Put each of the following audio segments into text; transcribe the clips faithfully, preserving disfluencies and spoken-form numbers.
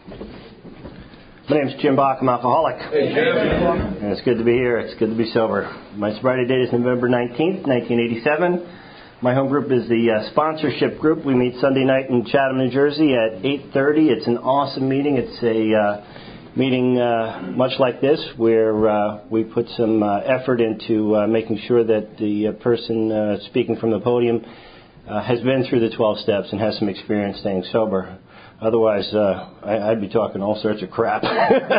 My name's Jim Bach. I'm alcoholic. Hey, Jim. And it's good to be here. It's good to be sober. My sobriety date is November nineteenth, nineteen eighty-seven. My home group is the uh, sponsorship group. We meet Sunday night in Chatham, New Jersey at eight thirty. It's an awesome meeting. It's a uh, meeting uh, much like this where uh, we put some uh, effort into uh, making sure that the uh, person uh, speaking from the podium uh, has been through the twelve steps and has some experience staying sober. Otherwise, uh, I, I'd be talking all sorts of crap. Well,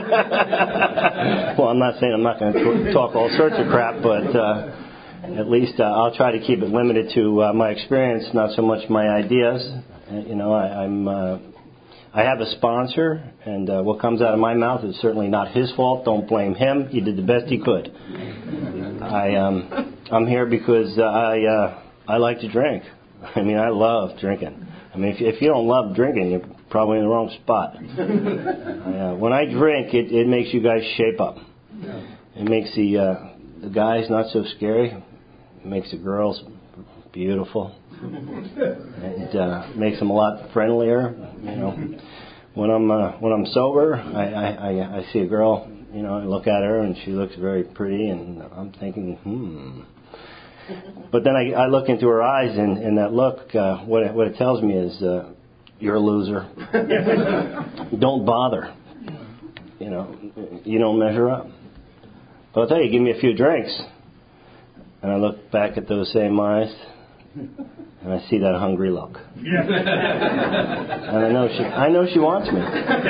I'm not saying I'm not going to talk all sorts of crap, but uh, at least uh, I'll try to keep it limited to uh, my experience, not so much my ideas. Uh, you know, I, I'm uh, I have a sponsor, and uh, what comes out of my mouth is certainly not his fault. Don't blame him. He did the best he could. I um, I'm here because uh, I uh, I like to drink. I mean, I love drinking. I mean, if, if you don't love drinking, you're probably in the wrong spot. uh, when I drink, it, it makes you guys shape up. It makes the uh, the guys not so scary. It makes the girls beautiful. It uh, makes them a lot friendlier. You know, when I'm uh, when I'm sober, I, I, I see a girl. You know, I look at her and she looks very pretty, and I'm thinking, hmm. But then I, I look into her eyes, and, and that look, uh, what it, what it tells me is, uh, you're a loser. Don't bother. You know, you don't measure up. But I'll tell you, give me a few drinks, and I look back at those same eyes, and I see that hungry look. And I know she, I know she wants me.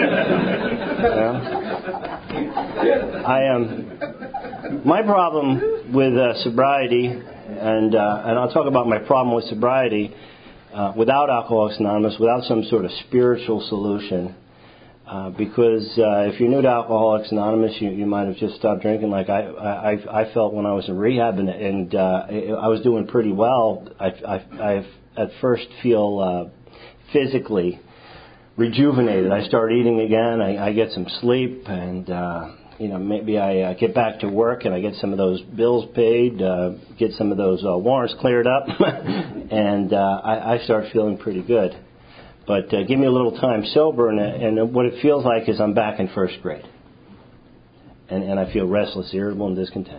You know? I am. Um, my problem with uh, sobriety, and uh, and I'll talk about my problem with sobriety, uh, without Alcoholics Anonymous, without some sort of spiritual solution, uh, because uh, if you're new to Alcoholics Anonymous, you, you might have just stopped drinking like I, I, I felt when I was in rehab, and, and uh, I was doing pretty well. I, I, I at first feel uh, physically rejuvenated. I start eating again. I, I get some sleep, and uh, you know, maybe I uh, get back to work and I get some of those bills paid, uh, get some of those uh, warrants cleared up, and uh, I, I start feeling pretty good. But uh, give me a little time sober, and, and what it feels like is I'm back in first grade, and, and I feel restless, irritable, and discontent.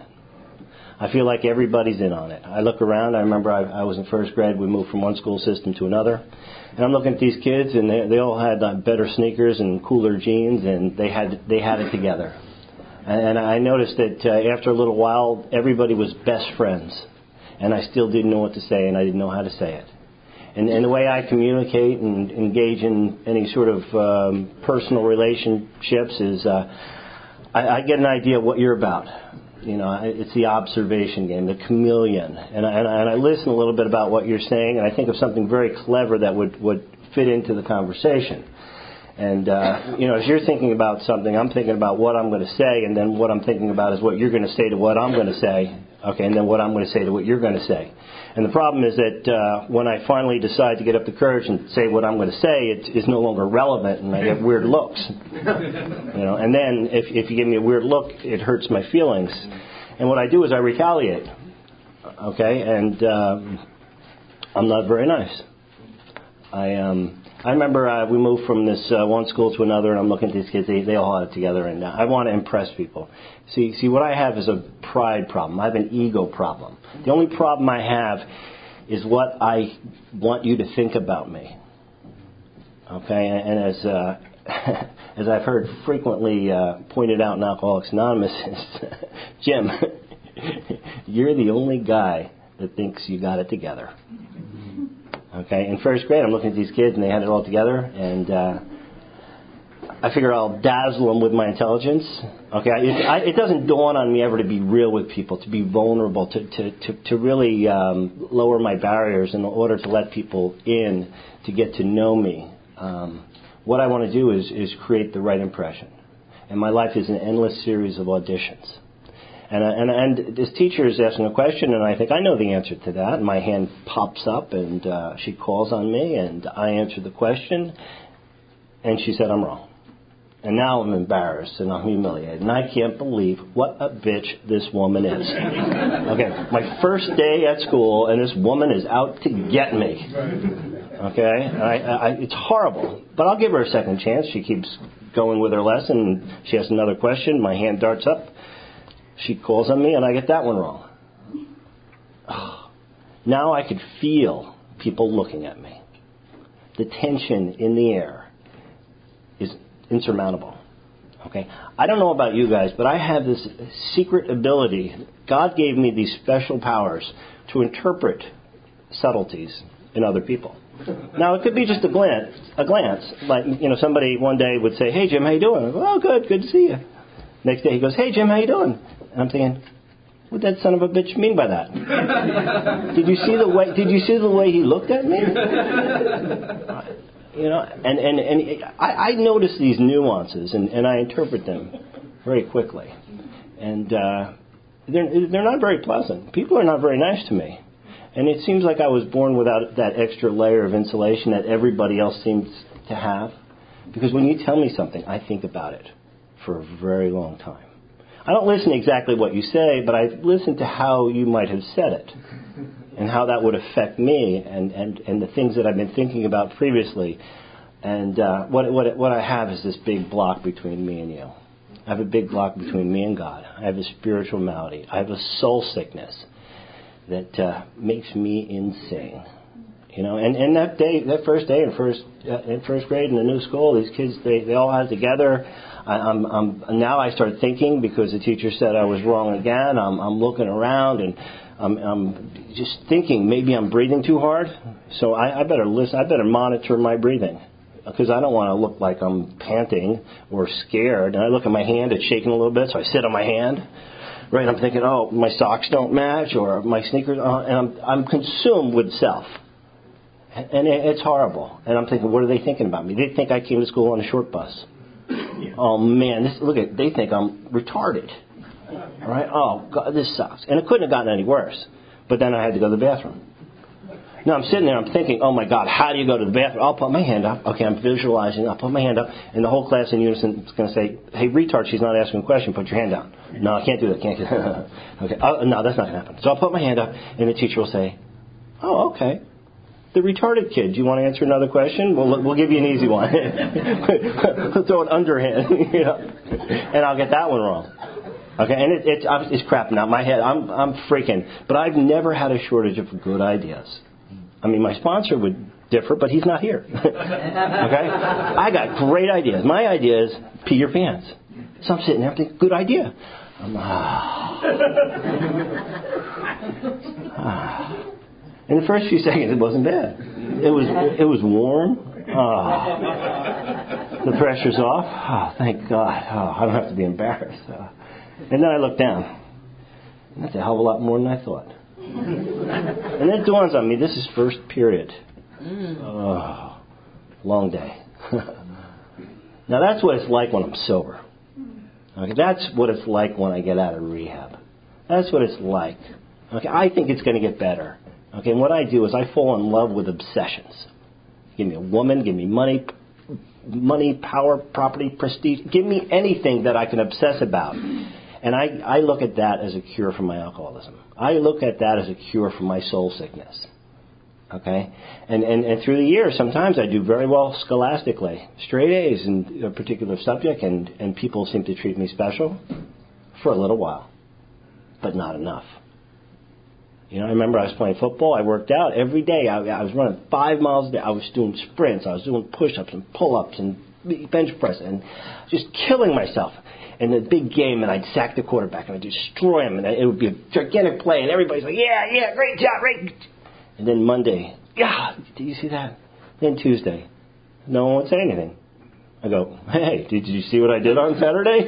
I feel like everybody's in on it. I look around. I remember I, I was in first grade. We moved from one school system to another. And I'm looking at these kids, and they, they all had uh, better sneakers and cooler jeans, and they had they had it together. And I noticed that uh, after a little while, everybody was best friends. And I still didn't know what to say, and I didn't know how to say it. And, and the way I communicate and engage in any sort of um, personal relationships is uh, I, I get an idea of what you're about. You know, it's the observation game, the chameleon. And I, and I, and I listen a little bit about what you're saying, and I think of something very clever that would, would fit into the conversation. And, uh, you know, as you're thinking about something, I'm thinking about what I'm going to say, and then what I'm thinking about is what you're going to say to what I'm going to say, okay, and then what I'm going to say to what you're going to say. And the problem is that uh, when I finally decide to get up the courage and say what I'm going to say, it is no longer relevant, and I get weird looks. You know, and then if, if you give me a weird look, it hurts my feelings. And what I do is I retaliate, okay, and um, I'm not very nice. I um. I remember uh, we moved from this uh, one school to another, and I'm looking at these kids. They, they all had it together, and uh, I want to impress people. See, see, what I have is a pride problem. I have an ego problem. The only problem I have is what I want you to think about me. Okay, and, and as uh, as I've heard frequently uh, pointed out in Alcoholics Anonymous, Jim, you're the only guy that thinks you got it together. Okay, in first grade, I'm looking at these kids, and they had it all together, and uh, I figure I'll dazzle them with my intelligence. Okay, it, I, it doesn't dawn on me ever to be real with people, to be vulnerable, to to to, to really um, lower my barriers in order to let people in, to get to know me. Um, what I want to do is is create the right impression, and my life is an endless series of auditions. And, and and this teacher is asking a question, and I think I know the answer to that. And my hand pops up, and uh, she calls on me, and I answer the question, and she said I'm wrong. And now I'm embarrassed, and I'm humiliated, and I can't believe what a bitch this woman is. Okay, my first day at school, and this woman is out to get me. Okay? I, I, it's horrible. But I'll give her a second chance. She keeps going with her lesson. She has another question. My hand darts up. She calls on me, and I get that one wrong. Oh. Now I could feel people looking at me. The tension in the air is insurmountable. Okay? I don't know about you guys, but I have this secret ability. God gave me these special powers to interpret subtleties in other people. Now, it could be just a glance, a glance. Like, you know, somebody one day would say, "Hey, Jim, how you doing?" I go, "Oh, good, good to see you." Next day he goes, "Hey, Jim, how you doing?" And I'm thinking, what did that son of a bitch mean by that? Did you see the way? Did you see the way he looked at me? You know, and and and I, I notice these nuances, and, and I interpret them very quickly, and uh, they're they're not very pleasant. People are not very nice to me, and it seems like I was born without that extra layer of insulation that everybody else seems to have. Because when you tell me something, I think about it for a very long time. I don't listen to exactly what you say, but I listen to how you might have said it and how that would affect me and, and, and the things that I've been thinking about previously. And uh, what, what, what I have is this big block between me and you. I have a big block between me and God. I have a spiritual malady. I have a soul sickness that uh, makes me insane. You know, and, and that day, that first day in first uh, in first grade in the new school, these kids, they, they all had together. I, I'm, I'm now I start thinking because the teacher said I was wrong again. I'm, I'm looking around and I'm, I'm just thinking maybe I'm breathing too hard. So I, I better listen. I better monitor my breathing because I don't want to look like I'm panting or scared. And I look at my hand; it's shaking a little bit, so I sit on my hand. Right? I'm thinking, oh, my socks don't match, or my sneakers, uh, and I'm I'm consumed with self. And it's horrible. And I'm thinking, what are they thinking about me? They think I came to school on a short bus. Oh, man, this, look at, they think I'm retarded. All right? Oh, God, this sucks. And it couldn't have gotten any worse. But then I had to go to the bathroom. Now, I'm sitting there, I'm thinking, oh, my God, how do you go to the bathroom? I'll put my hand up. Okay, I'm visualizing. I'll put my hand up. And the whole class in unison is going to say, hey, retard, she's not asking a question. Put your hand down. No, I can't do that. Can't do that. Okay. Oh, no, that's not going to happen. So I'll put my hand up, and the teacher will say, oh, okay. The retarded kid, do you want to answer another question? We'll, we'll give you an easy one. We'll throw it underhand, you know, and I'll get that one wrong. Okay, and it, it's it's crapping out my head. I'm I'm freaking, but I've never had a shortage of good ideas. I mean, my sponsor would differ, but he's not here. Okay, I got great ideas. My idea is pee your pants. So I'm sitting there thinking, good idea. I'm, ah. ah. In the first few seconds, it wasn't bad. It was it was warm. Oh. The pressure's off. Oh, thank God. Oh, I don't have to be embarrassed. Oh. And then I looked down. That's a hell of a lot more than I thought. And then it dawns on me, this is first period. Oh, long day. Now that's what it's like when I'm sober. Okay, that's what it's like when I get out of rehab. That's what it's like. Okay, I think it's going to get better. Okay, and what I do is I fall in love with obsessions. Give me a woman, give me money, money, power, property, prestige. Give me anything that I can obsess about. And I, I look at that as a cure for my alcoholism. I look at that as a cure for my soul sickness. Okay? And, and, and through the years, sometimes I do very well scholastically. Straight A's in a particular subject, and, and people seem to treat me special for a little while. But not enough. You know, I remember I was playing football. I worked out every day. I, I was running five miles a day. I was doing sprints. I was doing push-ups and pull-ups and bench press and just killing myself. And the big game, and I'd sack the quarterback and I'd destroy him, and it would be a gigantic play, and everybody's like, yeah, yeah, great job, great. And then Monday, yeah, did you see that? Then Tuesday, no one would say anything. I go, hey, did you see what I did on Saturday?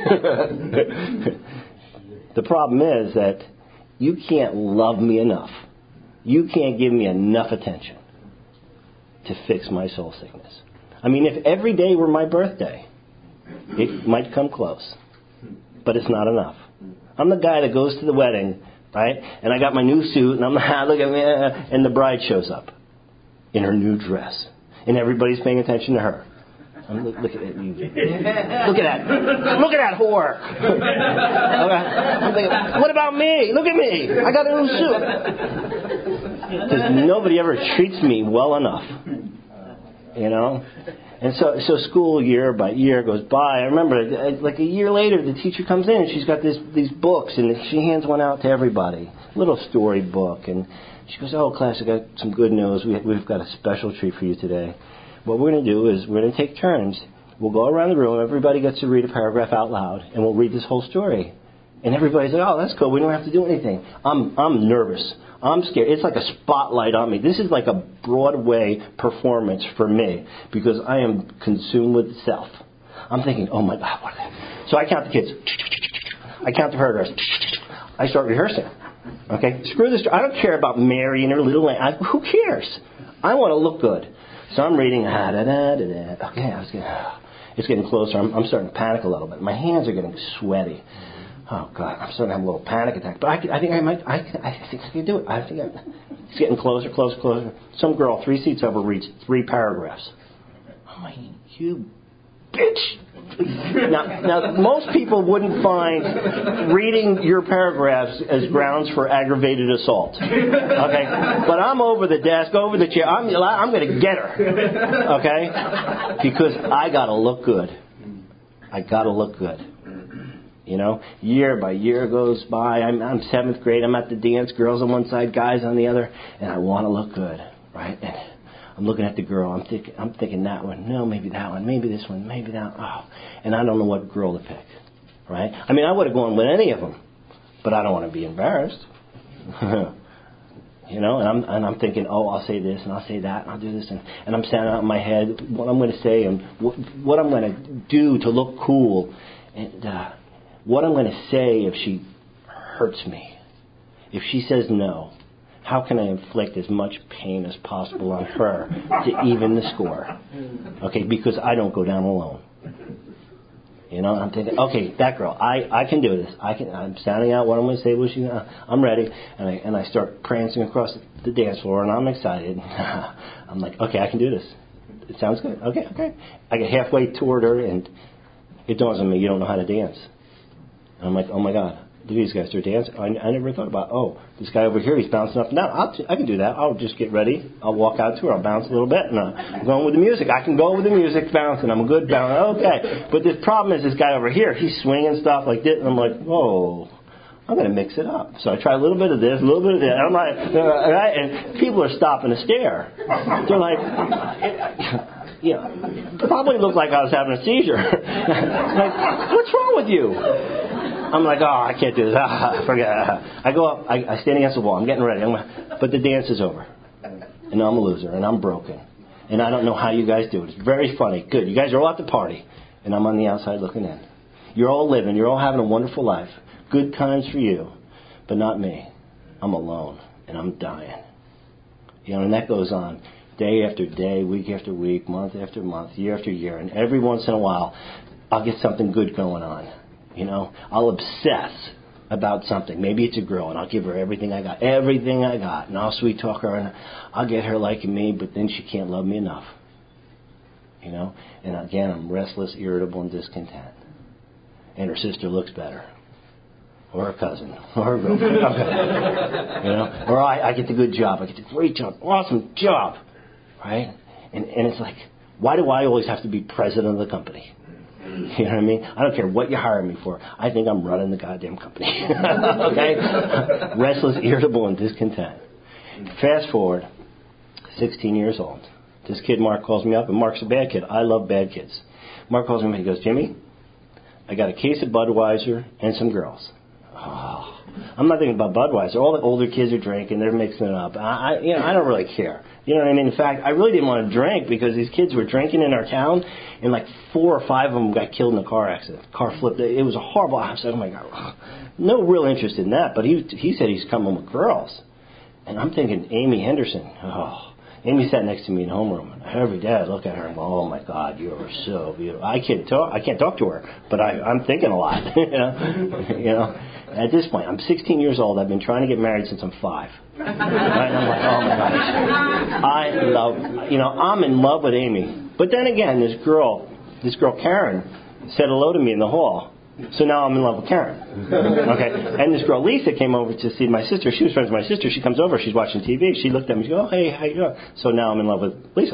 The problem is that you can't love me enough. You can't give me enough attention to fix my soul sickness. I mean, if every day were my birthday, it might come close. But it's not enough. I'm the guy that goes to the wedding, right? And I got my new suit, and I'm look at me, and the bride shows up in her new dress, and everybody's paying attention to her. I'm look, look at it, you. Look at that. Look at that whore. Okay. I'm thinking, what about me? Look at me. I got a new suit. Because nobody ever treats me well enough. you know. And so, so school year by year goes by. I remember, like a year later, the teacher comes in and she's got this, these books, and she hands one out to everybody, a little story book. And she goes, "Oh, class, I got some good news. We, we've got a special treat for you today. What we're going to do is we're going to take turns. We'll go around the room. Everybody gets to read a paragraph out loud, and we'll read this whole story." And everybody's like, "Oh, that's cool. We don't have to do anything." I'm I'm nervous. I'm scared. It's like a spotlight on me. This is like a Broadway performance for me because I am consumed with self. I'm thinking, "Oh my God, what?" So I count the kids. I count the paragraphs. I start rehearsing. Okay, screw this. I don't care about Mary and her little lamb. I, who cares? I want to look good. So I'm reading. Ah, da, da, da, da. Okay, I was getting, it's getting closer. I'm, I'm starting to panic a little bit. My hands are getting sweaty. Oh God, I'm starting to have a little panic attack. But I, I think I might. I, I think I can do it. I think I, it's getting closer, closer, closer. Some girl three seats over reads three paragraphs. I'm like, "You bitch!" Now, now, most people wouldn't find reading your paragraphs as grounds for aggravated assault. Okay, but I'm over the desk, over the chair. I'm I'm going to get her. Okay, because I got to look good. I got to look good. You know, year by year goes by. I'm, I'm seventh grade. I'm at the dance. Girls on one side, guys on the other, and I want to look good, right? And I'm looking at the girl. I'm thinking, I'm thinking that one. No, maybe that one. Maybe this one. Maybe that. Oh, and I don't know what girl to pick, right? I mean, I would have gone with any of them, but I don't want to be embarrassed. You know, and I'm and I'm thinking, oh, I'll say this and I'll say that and I'll do this, and, and I'm standing out in my head what I'm going to say and what, what I'm going to do to look cool, and uh, what I'm going to say if she hurts me. If she says no, how can I inflict as much pain as possible on her to even the score? Okay, because I don't go down alone. You know, I'm thinking, okay, that girl, I, I can do this. I can. I'm sounding out what I'm going to say. What she, uh, I'm ready, and I and I start prancing across the dance floor, and I'm excited. I'm like, okay, I can do this. It sounds good. Okay, okay. I get halfway toward her, and it dawns on me, you don't know how to dance. And I'm like, oh my God, these guys are dancing. I, I never thought about, oh, this guy over here, he's bouncing up and down. I'll, I can do that. I'll just get ready. I'll walk out to her. I'll bounce a little bit. And I'm going with the music. I can go with the music, bouncing. I'm a good bouncer. Okay. But the problem is this guy over here, he's swinging stuff like this. And I'm like, whoa, I'm going to mix it up. So I try a little bit of this, a little bit of that. And I'm like, uh, right? And people are stopping to stare. They're like, you know, probably looked like I was having a seizure. Like, what's wrong with you? I'm like, oh, I can't do this. Ah, forget it. I go up. I, I stand against the wall. I'm getting ready. I'm gonna, but the dance is over. And I'm a loser. And I'm broken. And I don't know how you guys do it. It's very funny. Good. You guys are all at the party. And I'm on the outside looking in. You're all living. You're all having a wonderful life. Good times for you. But not me. I'm alone. And I'm dying. You know, and that goes on day after day, week after week, month after month, year after year. And every once in a while, I'll get something good going on. You know, I'll obsess about something. Maybe it's a girl, and I'll give her everything I got, everything I got, and I'll sweet talk her, and I'll get her liking me, but then she can't love me enough. You know, and again, I'm restless, irritable, and discontent. And her sister looks better, or her cousin, or her girlfriend. You know, or I, I get the good job, I get the great job, awesome job, right? And and it's like, why do I always have to be president of the company? You know what I mean? I don't care what you hire me for. I think I'm running the goddamn company. Okay? Restless, irritable, and discontent. Fast forward, sixteen years old. This kid, Mark, calls me up, and Mark's a bad kid. I love bad kids. Mark calls me up, and he goes, Jimmy, I got a case of Budweiser and some girls. Oh, I'm not thinking about Budweiser. All the older kids are drinking. They're mixing it up. I, I, you know, I don't really care. You know what I mean? In fact, I really didn't want to drink because these kids were drinking in our town, and like four or five of them got killed in a car accident. Car flipped. It was a horrible. I said, oh my God, no real interest in that. But he he said he's coming with girls, and I'm thinking Amy Henderson. Oh, Amy sat next to me in homeroom. Every day I look at her and go, oh my God, you are so beautiful. I can't talk. I can't talk to her, but I, I'm thinking a lot. you know, you know. At this point, I'm sixteen years old. I've been trying to get married since I'm five. Right? And I'm like, oh my gosh. I love, you know, I'm in love with Amy. But then again, this girl, this girl Karen, said hello to me in the hall. So now I'm in love with Karen. Okay. And this girl Lisa came over to see my sister. She was friends with my sister. She comes over. She's watching T V. She looked at me. She goes, oh, hey, how you doing? So now I'm in love with Lisa.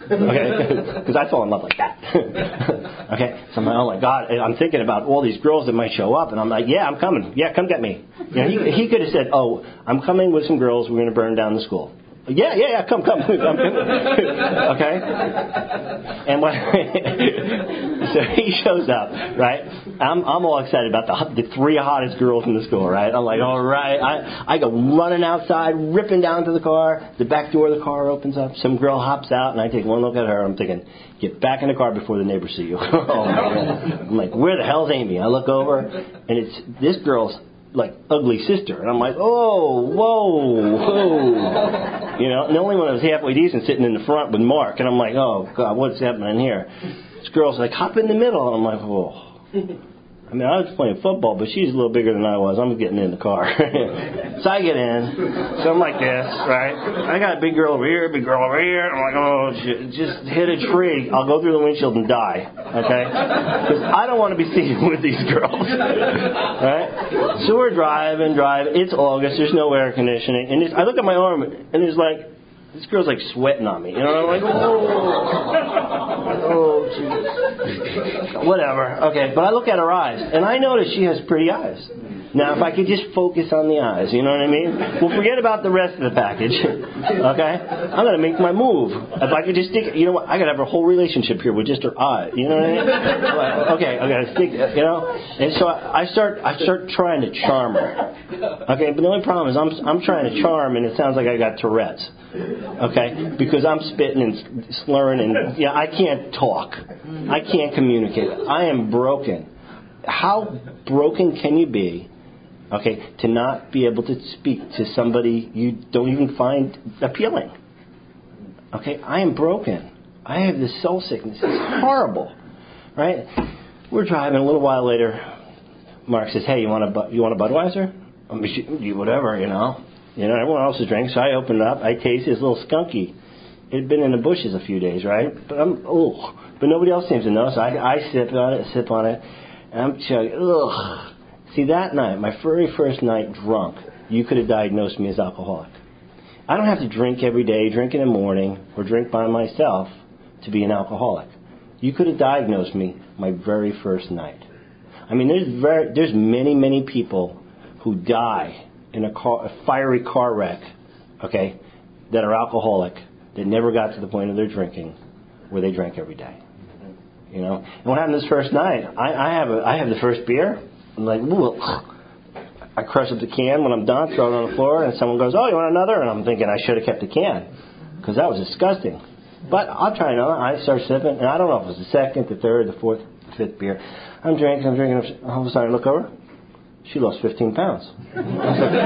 Okay, because I fall in love like that. Okay, so I'm like, oh my God, and I'm thinking about all these girls that might show up, and I'm like, yeah, I'm coming. Yeah, come get me. You know, he, he could have said, oh, I'm coming with some girls. We're going to burn down the school. Yeah, yeah, yeah, come, come. Okay? And when so he shows up, right? I'm I'm all excited about the the three hottest girls in the school, right? I'm like, all right. I, I go running outside, ripping down to the car. The back door of the car opens up. Some girl hops out, and I take one look at her. I'm thinking, get back in the car before the neighbors see you. Oh, my God. I'm like, where the hell's Amy? I look over, and it's this girl's like ugly sister, and I'm like, oh, whoa, whoa, you know. And the only one that was halfway decent sitting in the front with Mark, and I'm like, oh God, what's happening here? This girl's like, hop in the middle, and I'm like, whoa. I mean, I was playing football, but she's a little bigger than I was. I'm getting in the car. So I get in. So I'm like this, right? I got a big girl over here, big girl over here. I'm like, oh, shit, just hit a tree. I'll go through the windshield and die, okay? Because I don't want to be seen with these girls, right? So we're driving, driving. It's August. There's no air conditioning. And it's, I look at my arm, and it's like, this girl's like sweating on me. You know, I'm like, oh, oh, geez. Whatever. Okay, but I look at her eyes, and I notice she has pretty eyes. Now, if I could just focus on the eyes, you know what I mean? Well, forget about the rest of the package, okay? I'm going to make my move. If I could just stick, you know what? I got to have a whole relationship here with just her eye, you know what I mean? Like, okay, I got to stick, you know? And so I start, I start trying to charm her, okay? But the only problem is I'm, I'm trying to charm, and it sounds like I got Tourette's, okay? Because I'm spitting and slurring, and yeah, I can't talk. I can't communicate. I am broken. How broken can you be? Okay, to not be able to speak to somebody you don't even find appealing. Okay, I am broken. I have this soul sickness. It's horrible, right? We're driving. A little while later, Mark says, "Hey, you want a you want a Budweiser? I mean, whatever, you know. You know, everyone else is drinking." So I opened it up. I tasted this little skunky. It had been in the bushes a few days, right? But I'm oh, but nobody else seems to know. So I, I sip on it, sip on it, and I'm chugging. Ugh. See, that night, my very first night drunk, you could have diagnosed me as alcoholic. I don't have to drink every day, drink in the morning, or drink by myself to be an alcoholic. You could have diagnosed me my very first night. I mean, there's very, there's many, many people who die in a, car, a fiery car wreck, okay, that are alcoholic, that never got to the point of their drinking, where they drank every day. You know, and what happened this first night? I, I have a, I have the first beer. I'm like, ooh, I crush up the can. When I'm done, throw it on the floor, and someone goes, oh, you want another? And I'm thinking I should have kept the can, because that was disgusting. But I'll try another. I start sipping, and I don't know if it was the second, the third, the fourth, the fifth beer. I'm drinking, I'm drinking. All of a sudden I look over. She lost fifteen pounds. I was like,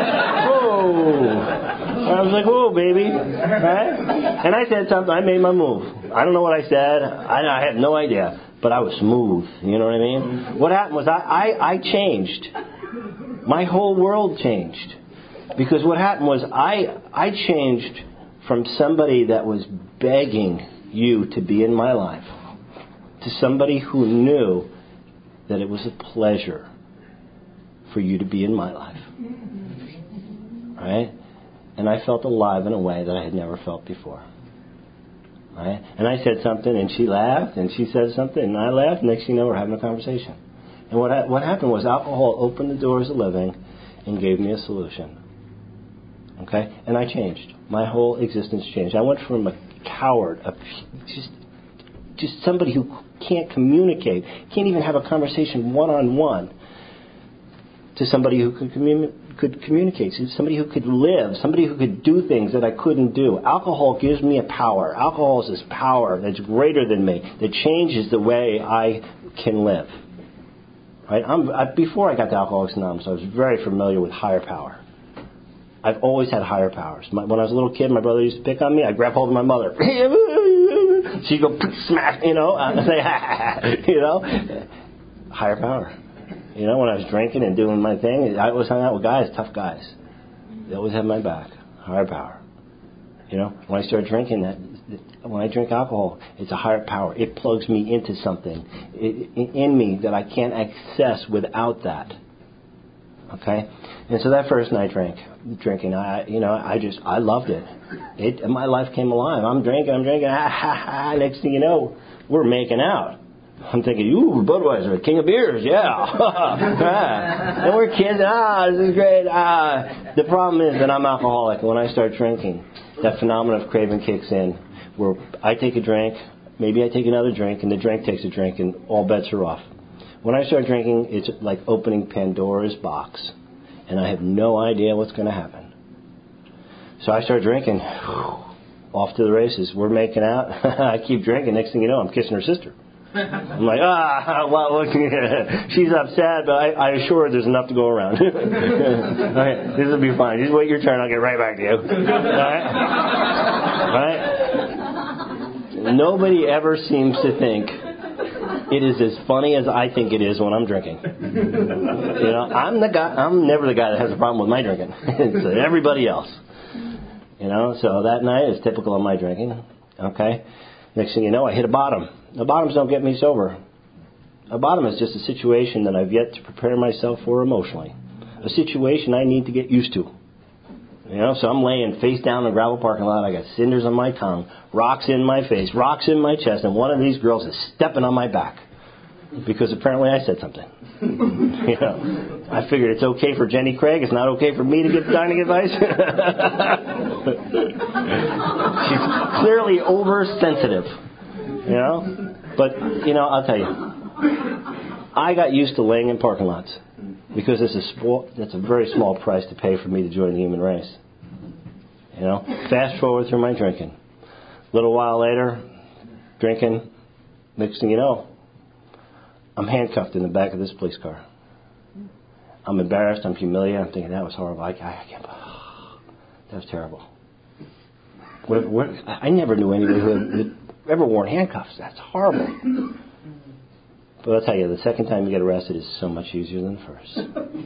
whoa. I was like, whoa, baby. Right? And I said something. I made my move. I don't know what I said. I, I had no idea. But I was smooth. You know what I mean? What happened was I, I, I changed. My whole world changed. Because what happened was I I changed from somebody that was begging you to be in my life to somebody who knew that it was a pleasure for you to be in my life. Right? And I felt alive in a way that I had never felt before. Right? And I said something, and she laughed, and she said something, and I laughed. Next thing you know, we're having a conversation. And what ha- what happened was alcohol opened the doors of living and gave me a solution. Okay? And I changed. My whole existence changed. I went from a coward, a, just just somebody who can't communicate, can't even have a conversation one-on-one, to somebody who could communicate. could communicate, somebody who could live, somebody who could do things that I couldn't do. Alcohol gives me a power. Alcohol is this power that's greater than me, that changes the way I can live. Right? I'm, I, before I got to Alcoholics Anonymous, I was very familiar with higher power. I've always had higher powers. My, when I was a little kid, my brother used to pick on me. I'd grab hold of my mother. She'd go smack, you know, I'd say, you know, higher power. You know, when I was drinking and doing my thing, I always hung out with guys, tough guys. They always had my back. Higher power. You know, when I start drinking, that when I drink alcohol, it's a higher power. It plugs me into something in me that I can't access without that. Okay, and so that first night drank, drinking, I, you know, I just, I loved it. It, and my life came alive. I'm drinking, I'm drinking. Ah, ha, ha. Next thing you know, we're making out. I'm thinking, ooh, Budweiser, king of beers, yeah. ah. And we're kids. Ah, this is great. Ah, the problem is that I'm alcoholic. When I start drinking, that phenomenon of craving kicks in, where I take a drink, maybe I take another drink, and the drink takes a drink, and all bets are off. When I start drinking, it's like opening Pandora's box, and I have no idea what's going to happen. So I start drinking, off to the races. We're making out. I keep drinking. Next thing you know, I'm kissing her sister. I'm like, ah, well, look, she's upset, but I, I assure her there's enough to go around. Okay, this will be fine. Just wait your turn. I'll get right back to you. All right? Right? Nobody ever seems to think it is as funny as I think it is when I'm drinking. You know, I'm the guy. I'm never the guy that has a problem with my drinking. It's everybody else. You know, so that night is typical of my drinking. Okay. Next thing you know, I hit a bottom. The bottoms don't get me sober. A bottom is just a situation that I've yet to prepare myself for emotionally. A situation I need to get used to. You know, so I'm laying face down in a gravel parking lot. I got cinders on my tongue, rocks in my face, rocks in my chest, and one of these girls is stepping on my back because apparently I said something. You know, I figured it's okay for Jenny Craig. It's not okay for me to give dining advice. She's clearly oversensitive. You know, but you know, I'll tell you, I got used to laying in parking lots because it's a small, that's a very small price to pay for me to join the human race. You know, fast forward through my drinking. A little while later, drinking. Next thing you know, I'm handcuffed in the back of this police car. I'm embarrassed. I'm humiliated. I'm thinking that was horrible. I, I can't. Oh, that was terrible. What, what, I never knew anybody who had ever worn handcuffs. That's horrible. But I'll tell you, the second time you get arrested is so much easier than the first.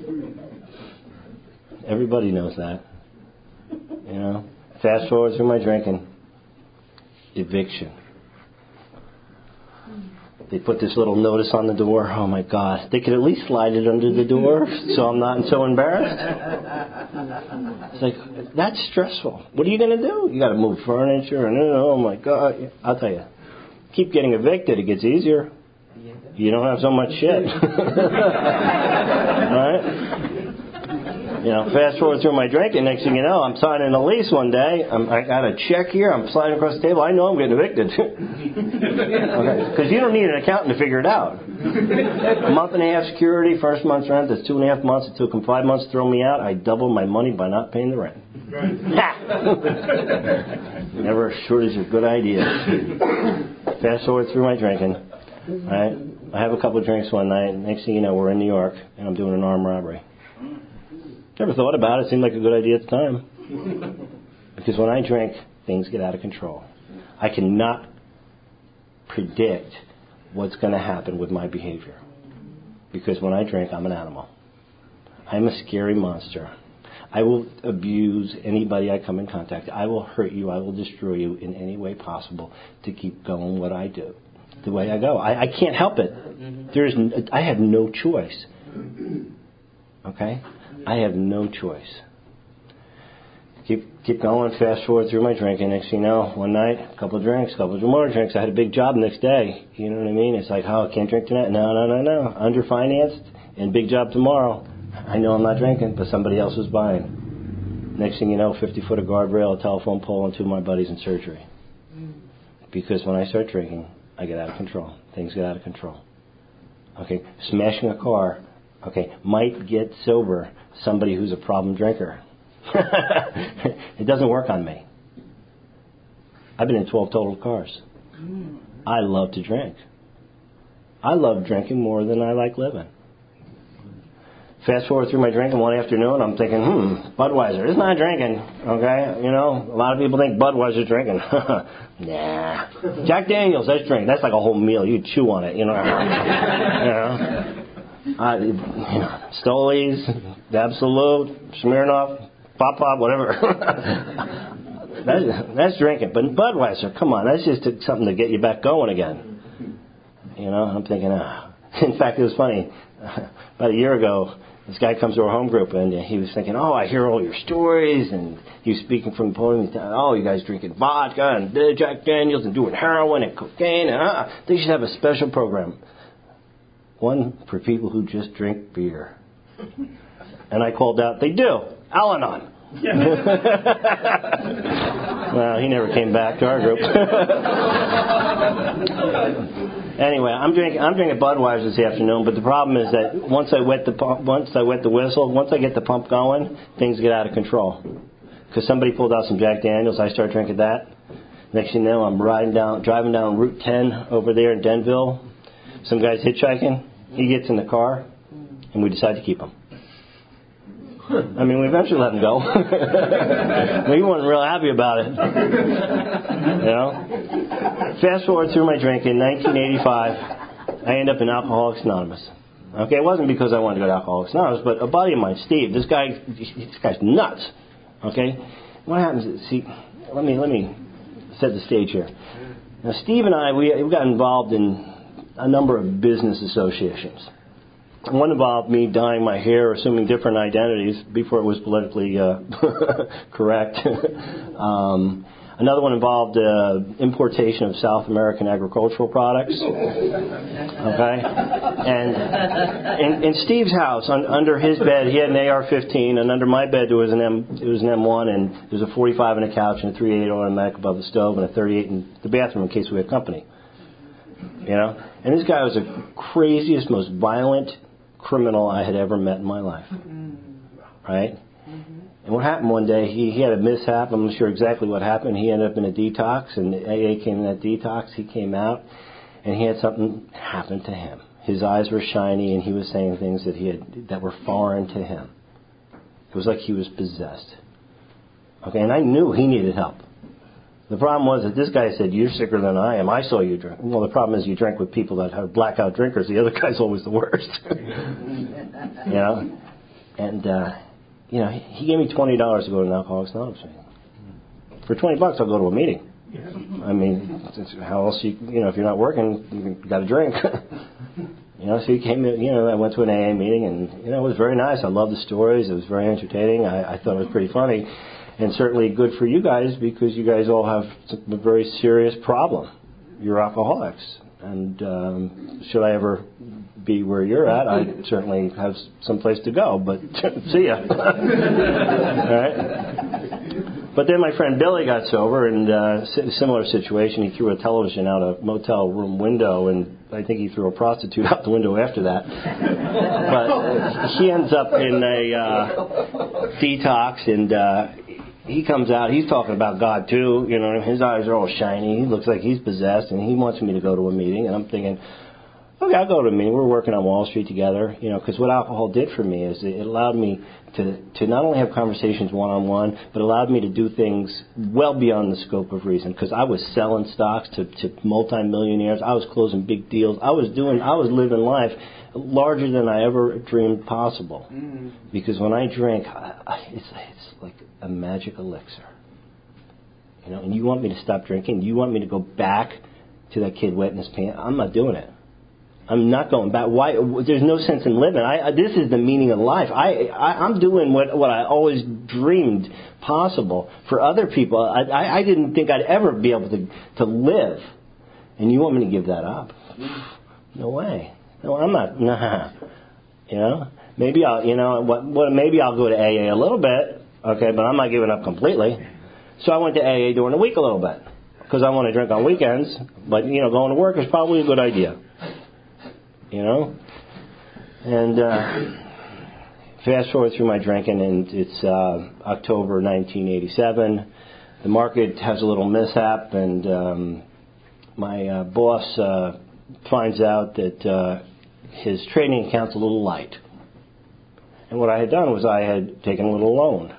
Everybody knows that. You know? Fast forward through my drinking. Eviction. They put this little notice on the door. Oh my God. They could at least slide it under the door so I'm not so embarrassed. It's like, that's stressful. What are you going to do? You got to move furniture and oh my God. I'll tell you. Keep getting evicted. It gets easier. You don't have so much shit. Right? You know, fast forward through my drinking. Next thing you know, I'm signing a lease one day. I'm, I got a check here. I'm sliding across the table. I know I'm getting evicted. Okay. Because you don't need an accountant to figure it out. A month and a half security, first month's rent. That's two and a half months. It took them five months to throw me out. I doubled my money by not paying the rent. Never a shortage of good ideas. Fast forward through my drinking. Right? I have a couple of drinks one night. Next thing you know, we're in New York, and I'm doing an armed robbery. Never thought about it. It seemed like a good idea at the time. Because when I drink, things get out of control. I cannot predict what's going to happen with my behavior. Because when I drink, I'm an animal. I'm a scary monster. I will abuse anybody I come in contact with. I will hurt you. I will destroy you in any way possible to keep going what I do. The way I go. I, I can't help it. There is. I have no choice. Okay? I have no choice. Keep keep going, fast forward through my drinking. Next thing you know, one night, a couple of drinks, a couple of more drinks. I had a big job the next day. You know what I mean? It's like, oh, I can't drink tonight. No, no, no, no. Underfinanced and big job tomorrow. I know I'm not drinking, but somebody else is buying. Next thing you know, fifty foot of guardrail, a telephone pole, and two of my buddies in surgery. Because when I start drinking, I get out of control. Things get out of control. Okay, smashing a car, okay, might get sober somebody who's a problem drinker. It doesn't work on me. I've been in twelve total cars. I love to drink. I love drinking more than I like living. Fast forward through my drinking one afternoon, I'm thinking, hmm, Budweiser. It's not drinking, okay? You know, a lot of people think Budweiser's drinking. Nah. Jack Daniels, that's drinking. That's like a whole meal. You chew on it, you know. You know. Uh, you know, Stolies, Absolute, Smirnoff, Pop Pop, whatever. that's, that's drinking. But Budweiser, come on, that's just something to get you back going again. You know, I'm thinking, ah. In fact, it was funny. About a year ago, This guy comes to our home group, and he was thinking, oh, I hear all your stories, and he was speaking from the podium, oh, you guys drinking vodka and Jack Daniels and doing heroin and cocaine, and uh, they should have a special program. One for people who just drink beer. And I called out, they do, Al-Anon. Well, he never came back to our group. Anyway, I'm drinking. I'm drinking Budweiser this afternoon. But the problem is that once I wet the pump, once I wet the whistle, once I get the pump going, things get out of control. Because somebody pulled out some Jack Daniels, I start drinking that. Next thing you know, I'm riding down, driving down Route ten over there in Denville. Some guy's hitchhiking. He gets in the car, and we decide to keep him. I mean, we eventually let him go. We weren't real happy about it. You know? Fast forward through my drink, in nineteen eighty-five, I end up in Alcoholics Anonymous. Okay, it wasn't because I wanted to go to Alcoholics Anonymous, but a buddy of mine, Steve, this guy, this guy's nuts. Okay? What happens is, see, let me, let me set the stage here. Now, Steve and I, we, we got involved in a number of business associations. One involved me dyeing my hair, assuming different identities before it was politically uh, correct. um, another one involved uh, importation of South American agricultural products. Okay, and in, in Steve's house, un, under his bed, he had an A R fifteen, and under my bed there was an M, it was an M one, and there was a forty-five in a couch, and a three eight automatic above the stove, and a thirty-eight in the bathroom in case we had company. You know, and this guy was the craziest, most violent criminal I had ever met in my life. Right? Mm-hmm. And what happened one day, he, he had a mishap. I'm not sure exactly what happened. He ended up in a detox, and A A came in that detox. He came out, and he had something happen to him. His eyes were shiny, and he was saying things that he had that were foreign to him. It was like he was possessed. Okay, and I knew he needed help. The problem was that this guy said, you're sicker than I am. I saw you drink. Well, the problem is you drink with people that are blackout drinkers. The other guy's always the worst. You know? And, uh, you know, he gave me twenty dollars to go to an Alcoholics Anonymous meeting. For twenty bucks, I'll go to a meeting. I mean, how else, you, you know, if you're not working, you got to drink. You know, so he came in, you know, I went to an A A meeting, and, you know, it was very nice. I loved the stories. It was very entertaining. I, I thought it was pretty funny. And certainly good for you guys, because you guys all have a very serious problem. You're alcoholics. And um, should I ever be where you're at, I certainly have some place to go. But see ya. All right? But then my friend Billy got sober, and uh, similar situation. He threw a television out a motel room window, and I think he threw a prostitute out the window after that. But he ends up in a uh, detox, and uh, he comes out, he's talking about God too, you know, his eyes are all shiny, he looks like he's possessed, and he wants me to go to a meeting, and I'm thinking, okay, I'll go to a meeting. We're working on Wall Street together, you know, because what alcohol did for me is it allowed me to, to not only have conversations one-on-one, but allowed me to do things well beyond the scope of reason, because I was selling stocks to, to multimillionaires, I was closing big deals, I was doing, I was living life larger than I ever dreamed possible. Mm-hmm. Because when I drink, I, I, it's, it's like a magic elixir. You know, and you want me to stop drinking? You want me to go back to that kid wet in his pants? I'm not doing it. I'm not going back. Why? There's no sense in living. I, I, this is the meaning of life. I, I, I'm doing what, what I always dreamed possible for other people. I, I, I didn't think I'd ever be able to, to live. And you want me to give that up? No way. No, I'm not. Nah. You know, maybe I'll. You know, what? What? Maybe I'll go to A A a little bit. Okay, but I'm not giving up completely. So I went to A A during the week a little bit because I want to drink on weekends. But you know, going to work is probably a good idea. You know, and uh, fast forward through my drinking, and it's uh, October nineteen eighty-seven. The market has a little mishap, and um, my uh, boss uh, finds out that uh, his trading account's a little light. And what I had done was I had taken a little loan,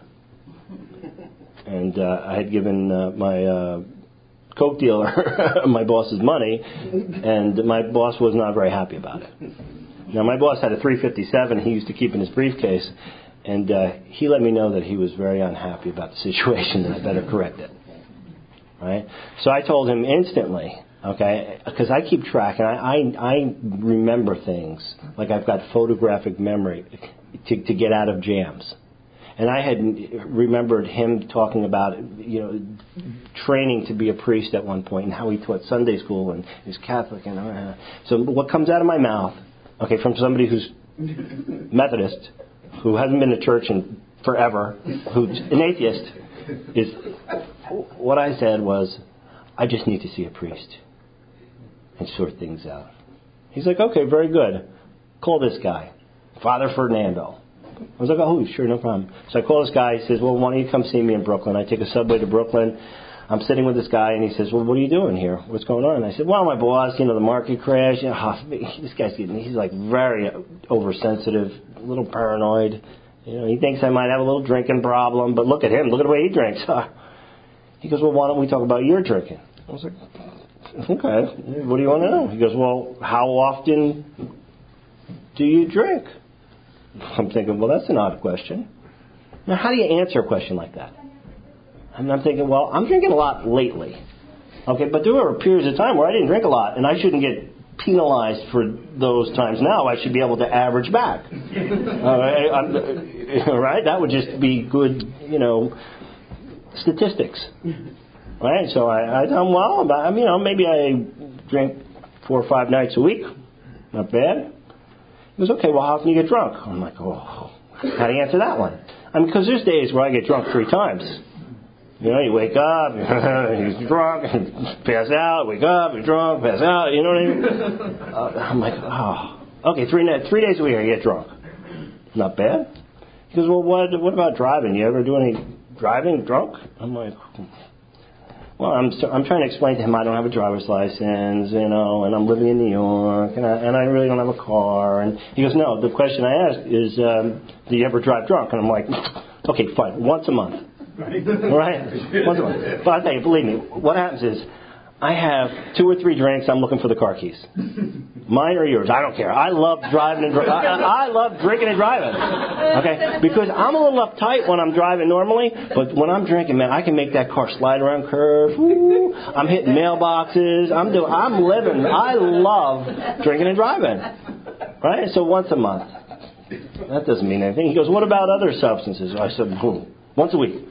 and uh, I had given uh, my uh, Coke dealer my boss's money, and my boss was not very happy about it. Now, my boss had a three fifty-seven he used to keep in his briefcase, and uh, he let me know that he was very unhappy about the situation, and I better correct it. Right? So I told him instantly, okay, because I keep track, and I, I, I remember things, like I've got photographic memory. to, to get out of jams. And I had remembered him talking about, you know, training to be a priest at one point and how he taught Sunday school and he's Catholic. And uh, so what comes out of my mouth, okay, from somebody who's Methodist, who hasn't been to church in forever, who's an atheist, is what I said was, I just need to see a priest and sort things out. He's like, okay, very good. Call this guy, Father Fernando. I was like, oh, sure, no problem. So I call this guy. He says, well, why don't you come see me in Brooklyn? I take a subway to Brooklyn. I'm sitting with this guy, and he says, well, what are you doing here? What's going on? And I said, well, my boss, you know, the market crash. You know, this guy's getting, he's like very oversensitive, a little paranoid. You know, he thinks I might have a little drinking problem, but look at him. Look at the way he drinks. He goes, well, why don't we talk about your drinking? I was like, okay, what do you want to know? He goes, well, how often do you drink? I'm thinking, well, that's an odd question. Now, how do you answer a question like that? And I'm thinking, well, I'm drinking a lot lately. Okay, but there were periods of time where I didn't drink a lot, and I shouldn't get penalized for those times now. I should be able to average back. All right, I'm, right? That would just be good, you know, statistics. Right? So I, I done well. About, I mean, you know, maybe I drink four or five nights a week. Not bad. He goes, okay, well, how often you get drunk? I'm like, oh, how do you answer that one? I mean, because there's days where I get drunk three times. You know, you wake up, you're drunk, pass out, wake up, you're drunk, pass out, you know what I mean? Uh, I'm like, oh, okay, three three days a week I get drunk. Not bad. He goes, well, what what about driving? You ever do any driving drunk? I'm like, well, I'm I'm trying to explain to him I don't have a driver's license, you know, and I'm living in New York, and I, and I really don't have a car. And he goes, no, the question I asked is, um, do you ever drive drunk? And I'm like, okay, fine, once a month. Right? Once a month. But I tell you, believe me, what happens is, I have two or three drinks, I'm looking for the car keys. Mine or yours, I don't care. I love driving and driving. I, I love drinking and driving. Okay? Because I'm a little uptight when I'm driving normally, but when I'm drinking, man, I can make that car slide around curves. Woo. I'm hitting mailboxes. I'm doing, I'm living. I love drinking and driving. Right? So once a month. That doesn't mean anything. He goes, what about other substances? I said, boom. Once a week.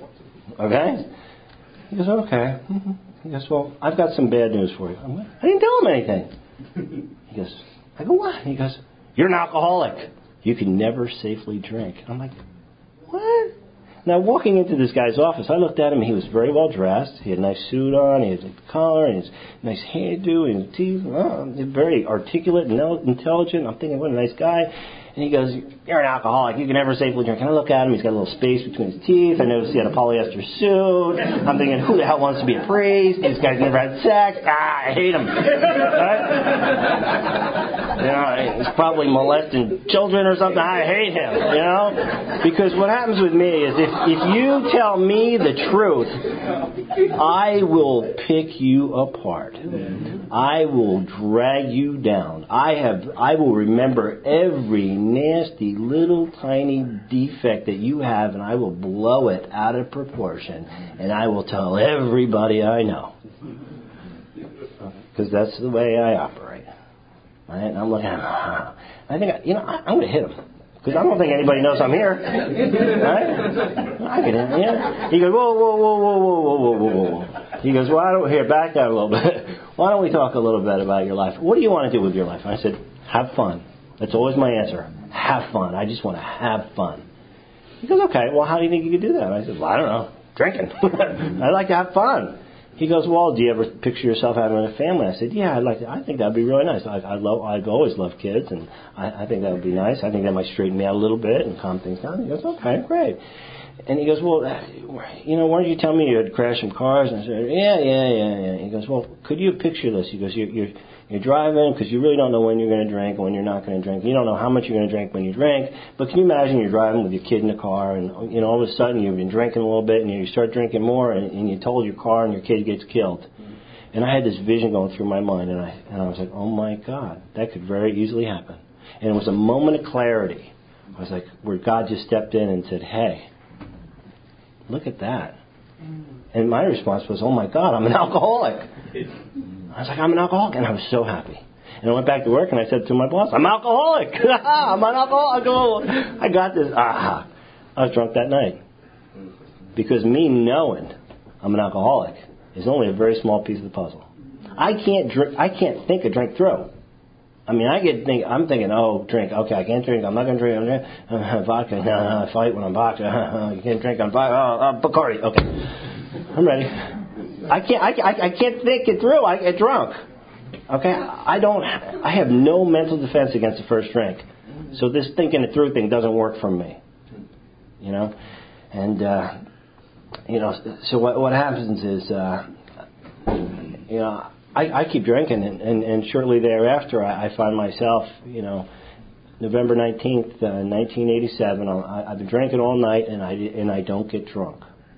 Okay? He goes, okay. Mm-hmm. He goes, well, I've got some bad news for you. I'm like, I didn't tell him anything. He goes, I go, what? He goes, you're an alcoholic. You can never safely drink. I'm like, what? Now, walking into this guy's office, I looked at him. He was very well dressed. He had a nice suit on. He had a collar and his nice hairdo and his teeth. Oh, very articulate and intelligent. I'm thinking, what a nice guy. And he goes, you're an alcoholic. You can never safely drink. And I look at him. He's got a little space between his teeth. I noticed he had a polyester suit. I'm thinking, who the hell wants to be a priest? This guy's never had sex. Ah, I hate him. Right? You know, he's probably molesting children or something. I hate him, you know? Because what happens with me is if, if you tell me the truth, I will pick you apart. I will drag you down. I have. I will remember every nasty little tiny defect that you have, and I will blow it out of proportion, and I will tell everybody I know. Because that's the way I operate. Right? And I'm looking at him. I think, I, you know, I, I'm going to hit him. Because I don't think anybody knows I'm here. Right? I get him. Yeah. He goes, whoa, whoa, whoa, whoa, whoa, whoa, whoa, whoa, whoa. He goes, why don't we here, back down a little bit. Why don't we talk a little bit about your life? What do you want to do with your life? I said, have fun. That's always my answer. Have fun. I just want to have fun. He goes, okay, well, how do you think you could do that? I said, well, I don't know. Drinking. I like to have fun. He goes, well, do you ever picture yourself having a family? I said, yeah, I'd like to. I think that would be really nice. I, I love, I've always loved kids, and I, I think that would be nice. I think that might straighten me out a little bit and calm things down. He goes, okay, great. And he goes, well, you know, why don't you tell me you had crashed some cars? And I said, yeah, yeah, yeah, yeah. He goes, well, could you picture this? He goes, you're, you're, you're driving because you really don't know when you're going to drink and when you're not going to drink. You don't know how much you're going to drink when you drink. But can you imagine you're driving with your kid in the car and, you know, all of a sudden you've been drinking a little bit and you start drinking more and, and you told your car and your kid gets killed. And I had this vision going through my mind, and I and I was like, oh, my God, that could very easily happen. And it was a moment of clarity. I was like, where God just stepped in and said, hey, look at that. And my response was, oh, my God, I'm an alcoholic. I was like, I'm an alcoholic. And I was so happy. And I went back to work and I said to my boss, I'm alcoholic. I'm an alcoholic. I got this. Ah, I was drunk that night. Because me knowing I'm an alcoholic is only a very small piece of the puzzle. I can't drink. I can't think a drink through. I mean, I get think. I'm thinking, oh, drink. Okay, I can't drink. I'm not going to drink. I'm drink. Uh, vodka. No, no, I fight when I'm vodka. You can't drink on vodka. Oh, uh, Bacardi. Okay, I'm ready. I can't. I, I, I can't think it through. I get drunk. Okay, I don't. I have no mental defense against the first drink. So this thinking it through thing doesn't work for me. You know, and uh, you know. So what what happens is, uh, you know. I, I keep drinking, and, and, and shortly thereafter, I, I find myself, you know, November nineteenth, uh, nineteen eighty-seven. I, I've been drinking all night, and I and I don't get drunk,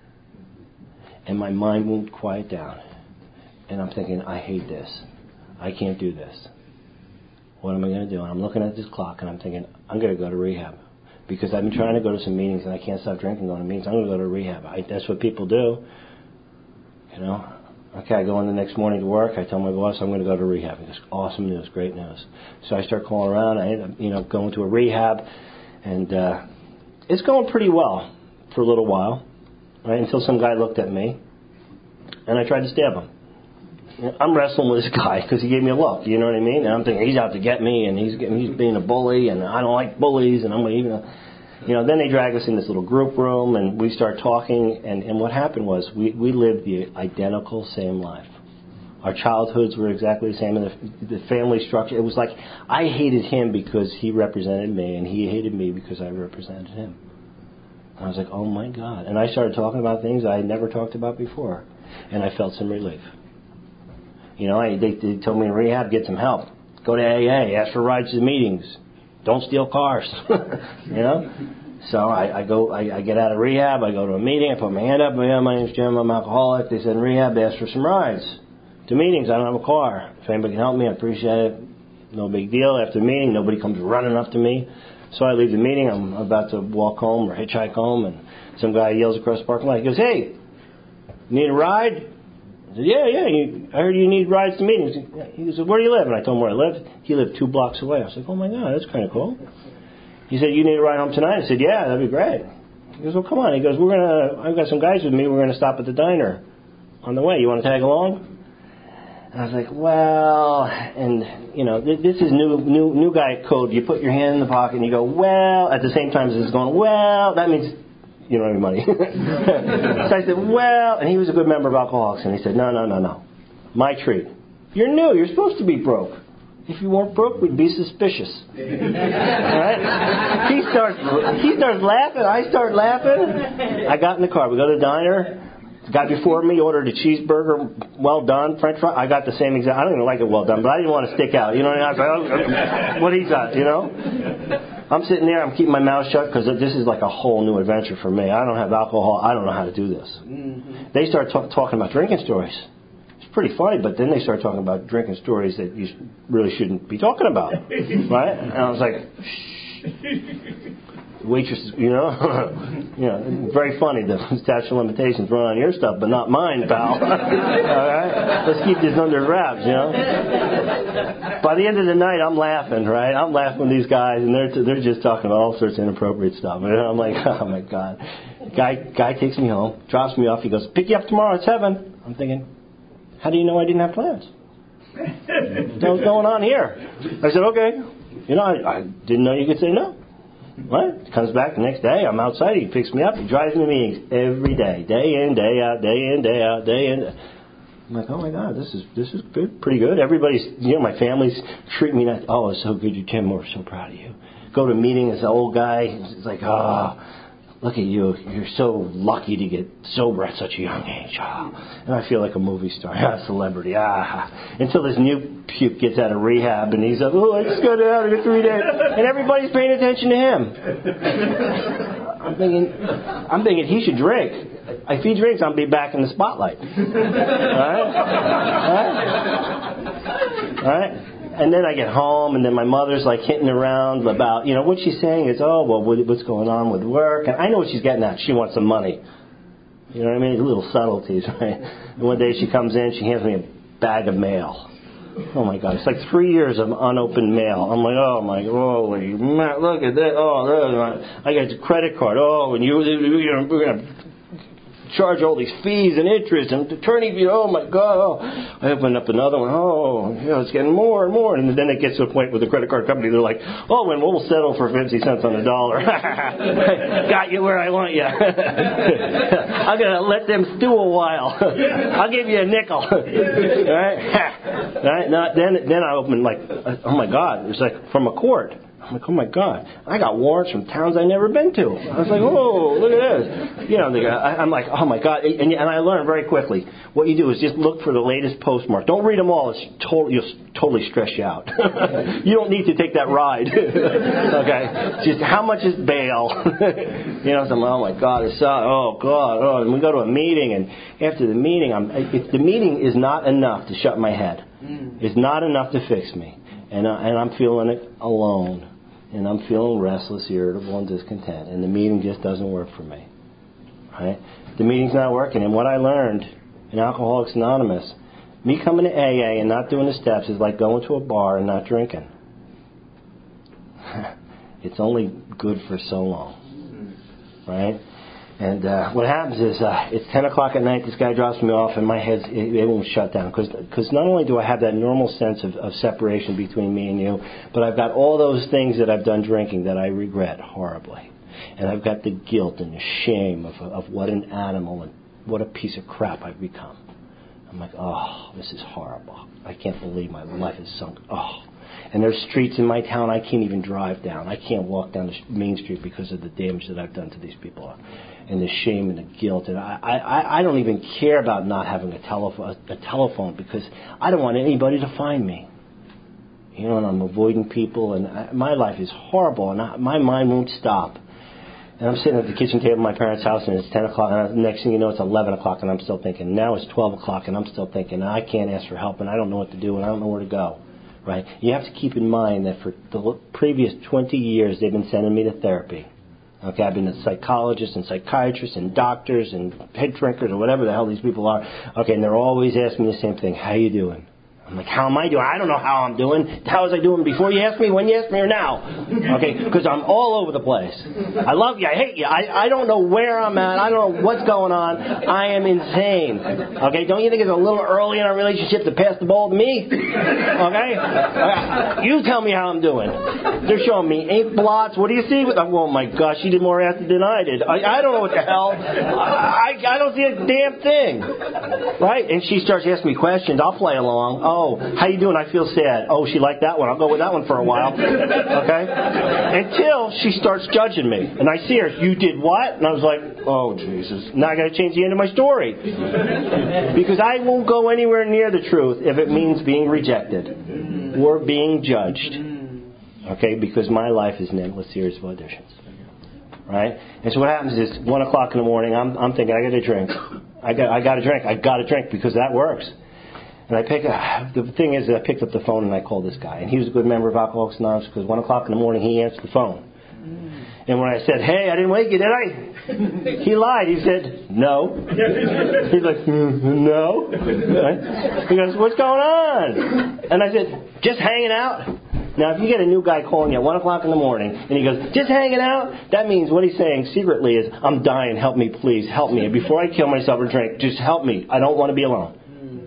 and my mind won't quiet down, and I'm thinking, I hate this, I can't do this. What am I going to do? And I'm looking at this clock, and I'm thinking, I'm going to go to rehab, because I've been trying to go to some meetings, and I can't stop drinking going to meetings. I'm going to go to rehab. I, that's what people do, you know. Okay, I go in the next morning to work. I tell my boss I'm going to go to rehab. He goes, awesome news, great news. So I start calling around. I end up, you know, going to a rehab, and uh, it's going pretty well for a little while, right? Until some guy looked at me, and I tried to stab him. You know, I'm wrestling with this guy because he gave me a look. You know what I mean? And I'm thinking he's out to get me, and he's getting, he's being a bully, and I don't like bullies, and I'm going to even. You know, then they drag us in this little group room, and we start talking, and, and what happened was we, we lived the identical same life. Our childhoods were exactly the same, and the, the family structure, it was like I hated him because he represented me, and he hated me because I represented him. And I was like, oh my God. And I started talking about things I had never talked about before, and I felt some relief. You know, I, they, they told me in rehab, get some help. Go to A A, ask for rides to meetings. Don't steal cars, you know. So I, I go, I, I get out of rehab. I go to a meeting. I put my hand up. Yeah, my name's Jim. I'm alcoholic. They said in rehab, they asked for some rides to meetings. I don't have a car. If anybody can help me, I appreciate it. No big deal. After the meeting, nobody comes running up to me. So I leave the meeting. I'm about to walk home or hitchhike home, and some guy yells across the parking lot. He goes, "Hey, need a ride?" I said, yeah, yeah, you, I heard you need rides to meetings. He said, where do you live? And I told him where I lived. He lived two blocks away. I was like, oh my God, that's kind of cool. He said, you need a ride home tonight? I said, yeah, that'd be great. He goes, well, come on. He goes, we're gonna. I've got some guys with me. We're going to stop at the diner on the way. You want to tag along? And I was like, well, and, you know, th- this is new new, new guy code. You put your hand in the pocket and you go, well, at the same time as it's going, well, that means you don't have any money. So I said, well, and he was a good member of Alcoholics, and he said, no, no, no, no. My treat. You're new. You're supposed to be broke. If you weren't broke, we'd be suspicious. Right? He starts, he starts laughing. I start laughing. I got in the car. We go to the diner. The guy before me ordered a cheeseburger, well done, French fry. I got the same exact. I don't even like it well done, but I didn't want to stick out. You know what I mean? I was like, oh, what he got, you know? I'm sitting there, I'm keeping my mouth shut because this is like a whole new adventure for me. I don't have alcohol. I don't know how to do this. Mm-hmm. They start talk, talking about drinking stories. It's pretty funny, but then they start talking about drinking stories that you really shouldn't be talking about, right? And I was like, shh. Waitresses, you know, you know, very funny. The statute of limitations run on your stuff, but not mine, pal. All right, let's keep this under wraps, you know. By the end of the night, I'm laughing, right? I'm laughing with these guys, and they're they're just talking about all sorts of inappropriate stuff. And I'm like, oh my God. Guy guy takes me home, drops me off. He goes, pick you up tomorrow at seven. I'm thinking, how do you know I didn't have plans? What's going on here? I said, okay. You know, I, I didn't know you could say no. What? He comes back the next day. I'm outside. He picks me up. He drives me to meetings every day, day in, day out, day in, day out, day in. I'm like, oh my God, this is this is good, pretty good. Everybody's, you know, my family's treating me like, oh, it's so good, you Tim. We're so proud of you. Go to a meeting as an old guy. It's like, oh, look at you. You're so lucky to get sober at such a young age. Oh. And I feel like a movie star, a celebrity. Ah. Until this new puke gets out of rehab, and he's like, oh, I just got out of three days. And everybody's paying attention to him. I'm thinking, I'm thinking he should drink. If he drinks, I'll be back in the spotlight. All right? All right? All right? And then I get home, and then my mother's like hitting around about, you know, what she's saying is, oh, well, what's going on with work? And I know what she's getting at. She wants some money. You know what I mean? Little subtleties, right? And one day she comes in, she hands me a bag of mail. Oh my God, it's like three years of unopened mail. I'm like, oh my, holy man, look at that. Oh, I got your credit card. Oh, and you, we're going to charge all these fees and interest and attorney fees. Oh my God. Oh. I opened up another one. Oh, you know, it's getting more and more. And then it gets to a point with the credit card company. They're like, oh, and we'll settle for fifty cents on the dollar. Got you where I want you. I'm going to let them stew a while. I'll give you a nickel. Right? Right? Now, then, then I opened like, oh my God, it was like from a court. I'm like, oh my God, I got warrants from towns I've never been to. I was like, oh, look at this. You know, I'm like, oh my God. And, and I learned very quickly, what you do is just look for the latest postmark. Don't read them all. It's totally, you'll totally stress you out. You don't need to take that ride. Okay? Just how much is bail? You know, so I'm like, oh my God, it's, uh, oh God, oh. And we go to a meeting, and after the meeting, I'm, if the meeting is not enough to shut my head, it's not enough to fix me, and, uh, and I'm feeling it alone. And I'm feeling restless, irritable, and discontent. And the meeting just doesn't work for me. Right? The meeting's not working. And what I learned in Alcoholics Anonymous, me coming to A A and not doing the steps is like going to a bar and not drinking. It's only good for so long. Right? And uh, what happens is, uh, it's ten o'clock at night, this guy drops me off, and my head's, it, it won't shut down. Because not only do I have that normal sense of, of separation between me and you, but I've got all those things that I've done drinking that I regret horribly. And I've got the guilt and the shame of, of what an animal and what a piece of crap I've become. I'm like, oh, this is horrible. I can't believe my life is sunk. Oh. And there's streets in my town I can't even drive down. I can't walk down the main street because of the damage that I've done to these people. And the shame and the guilt. And I, I, I don't even care about not having a, telefo- a telephone because I don't want anybody to find me. You know, and I'm avoiding people. And I, my life is horrible. And I, my mind won't stop. And I'm sitting at the kitchen table of my parents' house, and it's ten o'clock. And the next thing you know, it's eleven o'clock, and I'm still thinking. Now it's twelve o'clock, and I'm still thinking. I can't ask for help, and I don't know what to do, and I don't know where to go. Right? You have to keep in mind that for the previous twenty years, they've been sending me to therapy. Okay, I've been a psychologist and psychiatrist and doctors and head drinkers or whatever the hell these people are. Okay, and they're always asking me the same thing. How you doing? I'm like, how am I doing? I don't know how I'm doing. How was I doing before you asked me, when you asked me, or now? Okay, because I'm all over the place. I love you. I hate you. I, I don't know where I'm at. I don't know what's going on. I am insane. Okay, don't you think it's a little early in our relationship to pass the ball to me? Okay? Uh, you tell me how I'm doing. They're showing me ink blots. What do you see? Oh, my gosh, she did more acid than I did. I, I don't know what the hell. I, I don't see a damn thing. Right? And she starts asking me questions. I'll play along. Oh, Oh, how you doing? I feel sad. Oh, she liked that one. I'll go with that one for a while. Okay? Until she starts judging me. And I see her, you did what? And I was like, oh, Jesus. Now I got to change the end of my story. Because I won't go anywhere near the truth if it means being rejected or being judged. Okay? Because my life is an endless series of auditions. Right? And so what happens is, one o'clock in the morning, I'm, I'm thinking, I got to drink. I got, I got to drink. I got to drink because that works. And I pick up, the thing is that I picked up the phone and I called this guy. And he was a good member of Alcoholics Anonymous because one o'clock in the morning he answered the phone. And when I said, hey, I didn't wake you, did I? He lied. He said, no. He's like, mm, no. He goes, what's going on? And I said, just hanging out. Now, if you get a new guy calling you at one o'clock in the morning and he goes, just hanging out, that means what he's saying secretly is, I'm dying, help me, please, help me. Before I kill myself or drink, just help me. I don't want to be alone.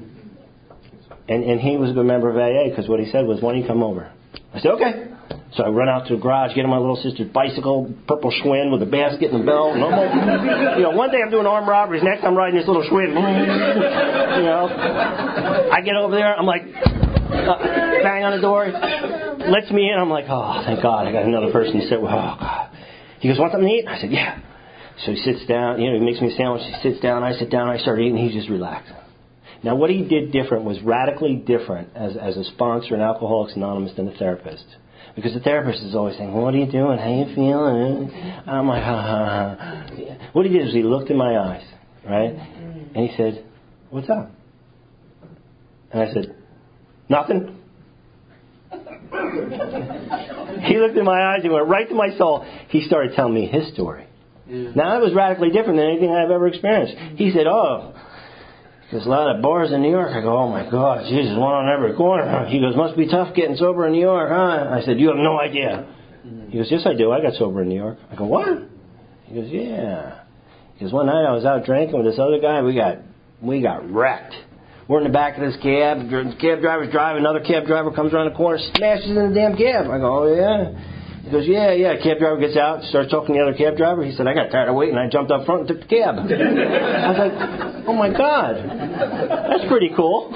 And, and he was a good member of A A because what he said was, why don't you come over? I said, okay. So I run out to the garage, get on my little sister's bicycle, purple Schwinn with a basket and a belt. And almost, you know, one day I'm doing armed robberies, next I'm riding this little Schwinn. You know, I get over there, I'm like, uh, bang on the door, lets me in. I'm like, oh, thank God, I got another person to sit with. Oh, God. He goes, want something to eat? I said, yeah. So he sits down, you know, he makes me a sandwich. He sits down, I sit down, I start eating. He's just relaxed. Now, what he did different was radically different as, as a sponsor in Alcoholics Anonymous than the therapist. Because the therapist is always saying, well, what are you doing? How you feeling? And I'm like, ha, ha, ha. What he did is he looked in my eyes, right? And he said, what's up? And I said, nothing. He looked in my eyes, he went right to my soul. He started telling me his story. Yeah. Now, that was radically different than anything I've ever experienced. He said, oh, He goes, a lot of bars in New York. I go, oh my God, Jesus, one on every corner. He goes, must be tough getting sober in New York, huh? I said, you have no idea. He goes, yes, I do. I got sober in New York. I go, what? He goes, yeah. He goes, one night I was out drinking with this other guy. We got we got wrecked. We're in the back of this cab. The cab driver's driving. Another cab driver comes around the corner, smashes in the damn cab. I go, oh, yeah? He goes, yeah, yeah. Cab driver gets out, starts talking to the other cab driver. He said, I got tired of waiting. I jumped up front and took the cab. I was like, oh, my God. That's pretty cool.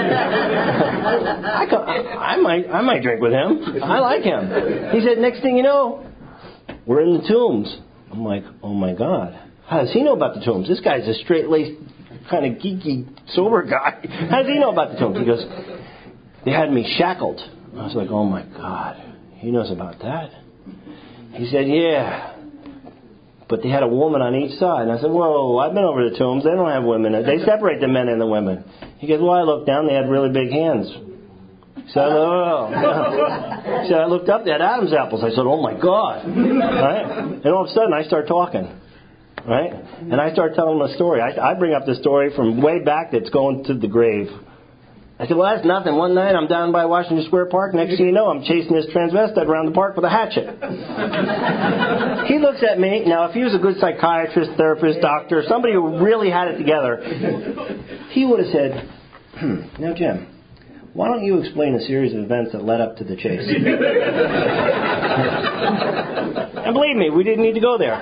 I, I, might, I might drink with him. I like him. He said, next thing you know, we're in the Tombs. I'm like, oh, my God. How does he know about the Tombs? This guy's a straight-laced, kind of geeky, sober guy. How does he know about the Tombs? He goes, they had me shackled. I was like, oh, my God. He knows about that. He said, yeah. But they had a woman on each side. And I said, whoa, I've been over the Tombs. They don't have women. They separate the men and the women. He goes, well, I looked down. They had really big hands. So I, oh. so I looked up. They had Adam's apples. I said, oh, my God. Right? And all of a sudden, I start talking. Right? And I start telling them a story. I, I bring up the story from way back that's going to the grave. I said, well, that's nothing. One night I'm down by Washington Square Park. Next thing you know, I'm chasing this transvestite around the park with a hatchet. He looks at me. Now, if he was a good psychiatrist, therapist, doctor, somebody who really had it together, he would have said, hmm, now, Jim, why don't you explain a series of events that led up to the chase? And believe me, we didn't need to go there.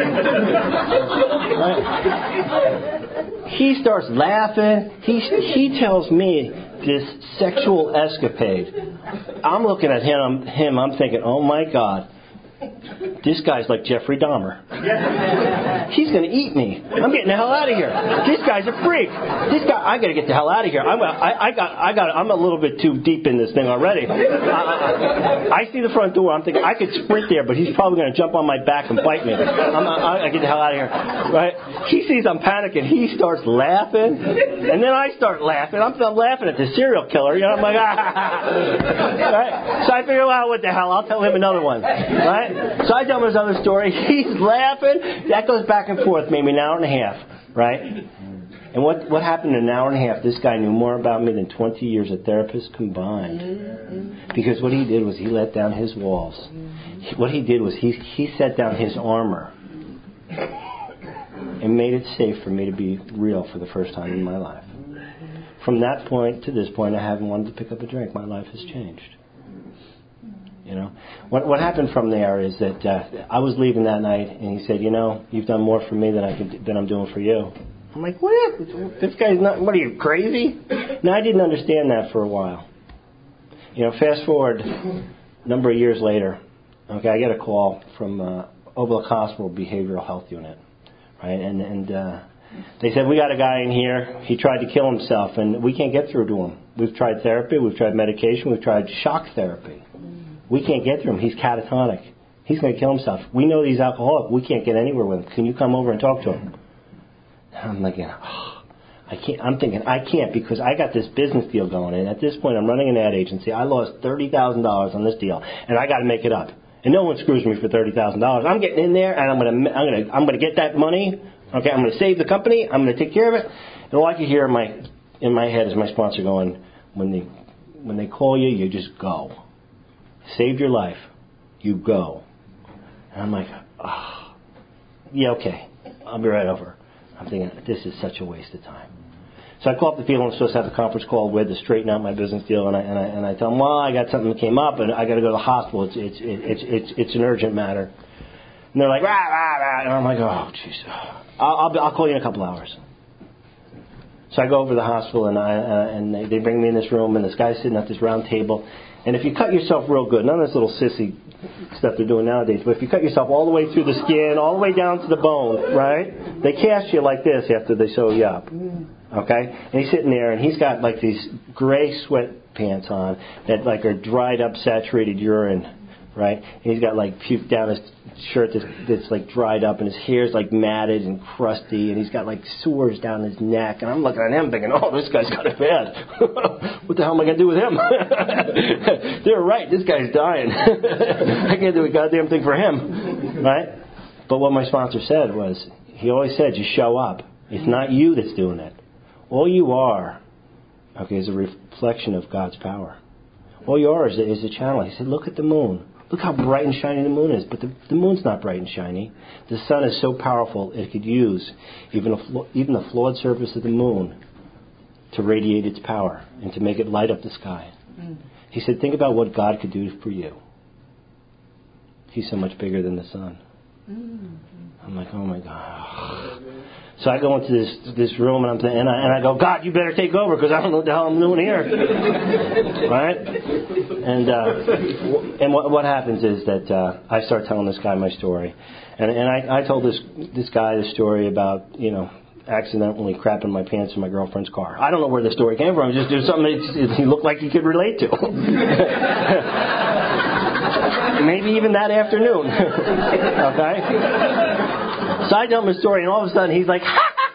Right? He starts laughing. He, he tells me this sexual escapade. I'm looking at him, him, I'm thinking, oh my God, this guy's like Jeffrey Dahmer. He's going to eat me. I'm getting the hell out of here. This guy's a freak. This guy, I got to get the hell out of here. I'm, I, I got, I got, I'm a little bit too deep in this thing already. I, I, I see the front door. I'm thinking I could sprint there, but he's probably going to jump on my back and bite me. I'm, I, I get the hell out of here. Right? He sees I'm panicking. He starts laughing, and then I start laughing. I'm, I'm laughing at the serial killer. You know, I'm like, ah. Right? So I figure, well, what the hell? I'll tell him another one. Right? So I tell him his other story. He's laughing. That goes back and forth, maybe an hour and a half, right? And what what happened in an hour and a half? This guy knew more about me than twenty years of therapists combined. Because what he did was he let down his walls. What he did was he he set down his armor and made it safe for me to be real for the first time in my life. From that point to this point, I haven't wanted to pick up a drink. My life has changed. You know, what what happened from there is that uh, I was leaving that night, and he said, "You know, you've done more for me than I can, than I'm doing for you." I'm like, "What? This guy's not. What are you, crazy?" Now I didn't understand that for a while. You know, fast forward a number of years later. Okay, I get a call from uh, Overlook Hospital Behavioral Health Unit, right? And and uh, they said, "We got a guy in here. He tried to kill himself, and we can't get through to him. We've tried therapy, we've tried medication, we've tried shock therapy." We can't get through him. He's catatonic. He's going to kill himself. We know he's alcoholic. We can't get anywhere with him. Can you come over and talk to him? And I'm like, oh, I can't. I'm thinking I can't because I got this business deal going. And at this point, I'm running an ad agency. I lost thirty thousand dollars on this deal, and I got to make it up. And no one screws me for thirty thousand dollars. I'm getting in there, and I'm going to, I'm going to, I'm going to get that money. Okay, I'm going to save the company. I'm going to take care of it. And all I can hear in my in my head is my sponsor going, when they when they call you, you just go. Saved your life. You go. And I'm like, oh, yeah, okay. I'll be right over. I'm thinking, this is such a waste of time. So I call up the people I'm supposed to have a conference call with to straighten out my business deal, and I and I, and I tell them, well, I got something that came up, and I got to go to the hospital. It's it's it's it's it's an urgent matter. And they're like, rah, rah, rah. And I'm like, oh, jeez. I'll, I'll I'll call you in a couple hours. So I go over to the hospital, and I uh, and they, they bring me in this room, and this guy's sitting at this round table. And if you cut yourself real good, none of this little sissy stuff they're doing nowadays, but if you cut yourself all the way through the skin, all the way down to the bone, right? They cast you like this after they sew you up. Okay? And he's sitting there, and he's got like these gray sweatpants on that like are dried up, saturated urine, right? And he's got like puke down his shirt that's, that's like dried up, and his hair's like matted and crusty, and he's got like sores down his neck. And I'm looking at him thinking, oh, this guy's got it bad. What the hell am I going to do with him? They're right, this guy's dying. I can't do a goddamn thing for him, right? But what my sponsor said was, he always said, you show up. It's not you that's doing it. All you are, okay, is a reflection of God's power. All you are is a, is a channel. He said, look at the moon. Look how bright and shiny the moon is. But the, the moon's not bright and shiny. The sun is so powerful it could use even, a, even the flawed surface of the moon to radiate its power and to make it light up the sky. Mm. He said, think about what God could do for you. He's so much bigger than the sun. Mm. I'm like, oh my God. So I go into this this room and I'm and I, and I go, God, you better take over because I don't know what the hell I'm doing here, right? And uh, and what what happens is that uh, I start telling this guy my story, and and I, I told this this guy the story about you know accidentally crapping my pants in my girlfriend's car. I don't know where the story came from. It just did something that he looked like he could relate to. Maybe even that afternoon. Okay? So I tell him a story, and all of a sudden he's like,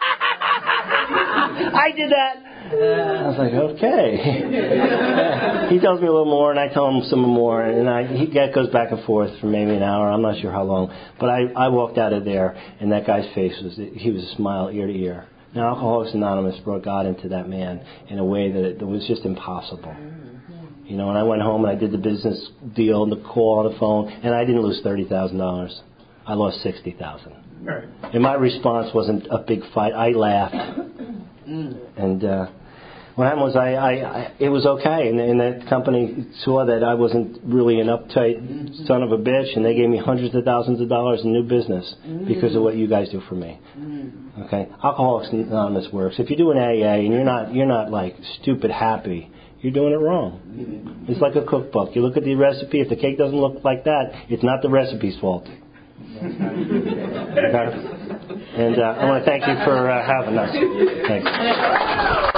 I did that. I was like, okay. He tells me a little more, and I tell him some more, and I, he goes back and forth for maybe an hour. I'm not sure how long. But I, I walked out of there, and that guy's face was, he was a smile ear to ear. Now, Alcoholics Anonymous brought God into that man in a way that it, that was just impossible. You know, and I went home and I did the business deal and the call on the phone, and I didn't lose thirty thousand dollars. I lost sixty thousand dollars. Right. And my response wasn't a big fight. I laughed. And uh, what happened was I, I, I it was okay. And, and that company saw that I wasn't really an uptight son of a bitch, and they gave me hundreds of thousands of dollars in new business because of what you guys do for me. Okay? Alcoholics Anonymous works. If you do an A A and you're not you're not like stupid happy, you're doing it wrong. It's like a cookbook. You look at the recipe. If the cake doesn't look like that, it's not the recipe's fault. Okay? And uh, I want to thank you for uh, having us. Thanks.